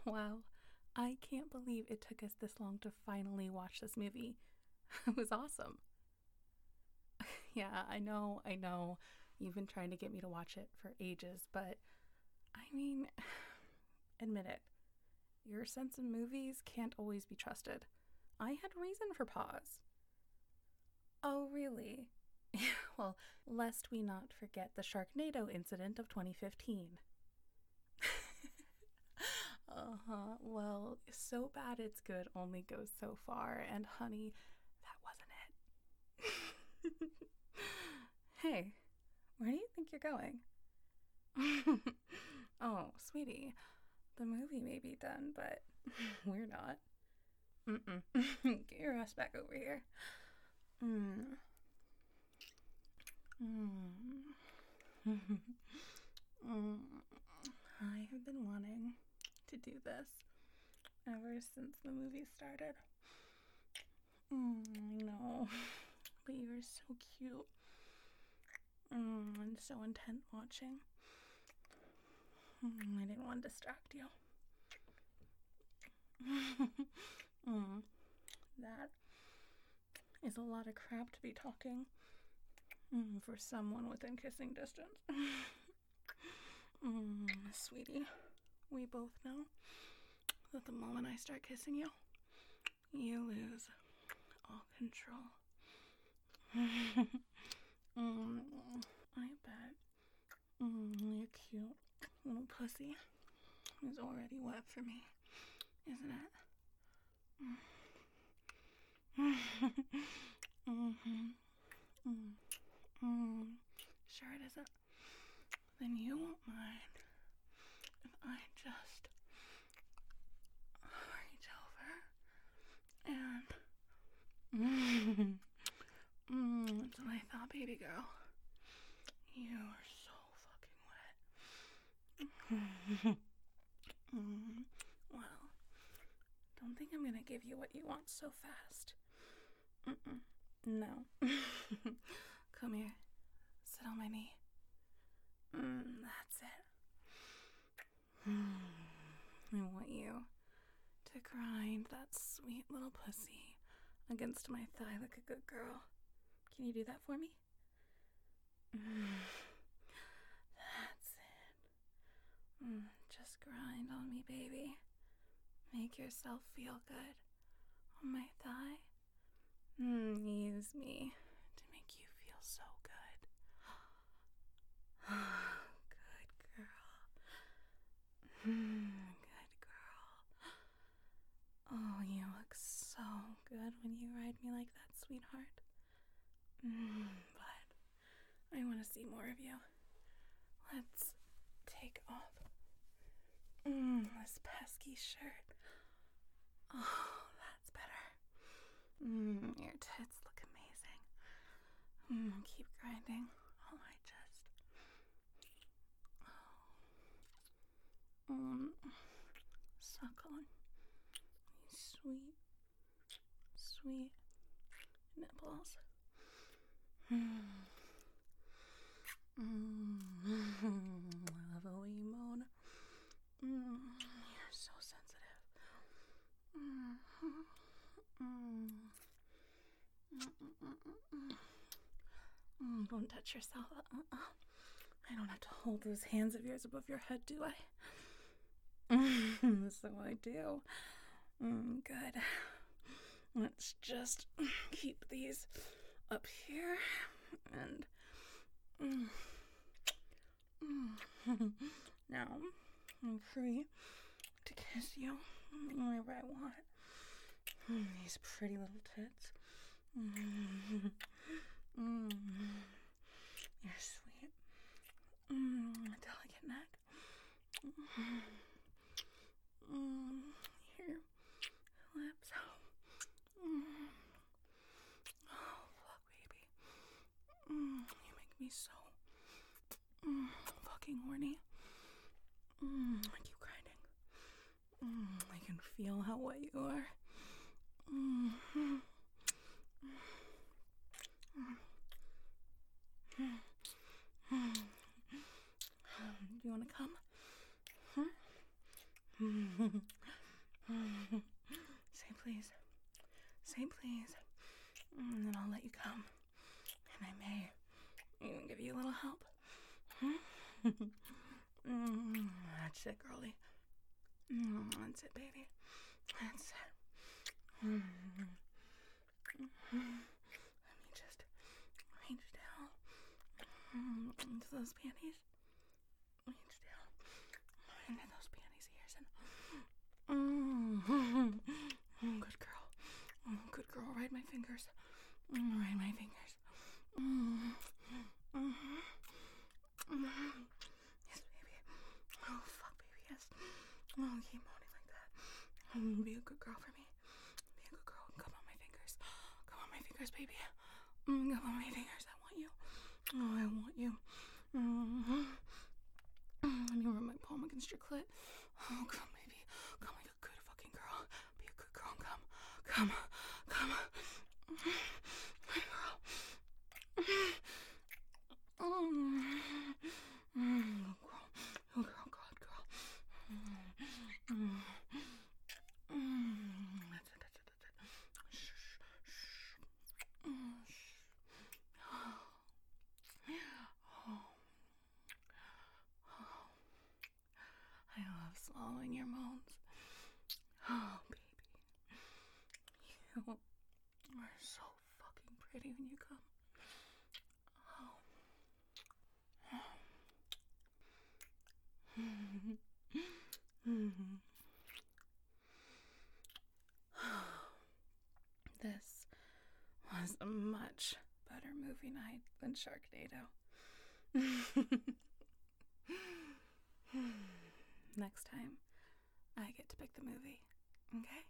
Wow, I can't believe it took us this long to finally watch this movie. It was awesome. Yeah, I know. You've been trying to get me to watch it for ages, but I mean, admit it. Your sense of movies can't always be trusted. I had reason for pause. Oh, really? Well, lest we not forget the Sharknado incident of 2015. Uh-huh. Well, so bad it's good only goes so far, and honey, that wasn't it. Hey, where do you think you're going? Oh, sweetie, the movie may be done, but we're not. Mm-mm. Get your ass back over here. Mm. Mm. Mm. I have been wanting to do this ever since the movie started. I know, but you were so cute and so intent watching. I didn't want to distract you. That is a lot of crap to be talking for someone within kissing distance. Sweetie, we both know that the moment I start kissing you, you lose all control. I bet your cute little pussy is already wet for me, isn't it? Sure it isn't. Then you won't mind if I just reach over and that's what I thought, baby girl. You are so fucking wet. Well, don't think I'm gonna give you what you want so fast. No. Come here. Sit on my knee. That's it. I want you to grind that sweet little pussy against my thigh like a good girl. Can you do that for me? That's it. Just grind on me, baby. Make yourself feel good on my thigh. Use me to make you feel so good. Good girl. Good girl. Oh, you look so good when you ride me like that, sweetheart. But I want to see more of you. Let's take off this pesky shirt. Oh, that's better. Your tits look amazing. Keep grinding on my chest. Suck on these sweet, sweet nipples. I love a wee moan. You're so sensitive. Don't touch yourself. I don't have to hold those hands of yours above your head, do I? So I do. Good. Let's just keep these up here and now I'm free to kiss you whenever I want. These pretty little tits. You're sweet. Delicate neck. Your lips. Oh, fuck, baby. You make me so fucking horny. I keep grinding. I can feel how wet you are. Do you want to come? Huh? Say please. Say please. And then I'll let you come. And I may even give you a little help. That's it, girlie. That's it, baby. That's it. Let me just reach down into those panties. Reach down into those panties ears and good girl. Good girl. Ride my fingers. Ride my fingers. Yes, baby. Oh, fuck, baby, yes. Oh, keep moaning like that. Be a good girl for me. Be a good girl. Come on my fingers. Come on my fingers, baby. Come on my fingers. I want you. Oh, I want you. Let me rub my palm against your clit. Oh, come, baby. Come like a good fucking girl. Be a good girl. Come. Come. Come. Good girl. Good girl. Good girl. That's it. Shh. I love swallowing your moans. Oh, baby. You are so fucking pretty when you come. This was a much better movie night than Sharknado. Next time, I get to pick the movie, okay?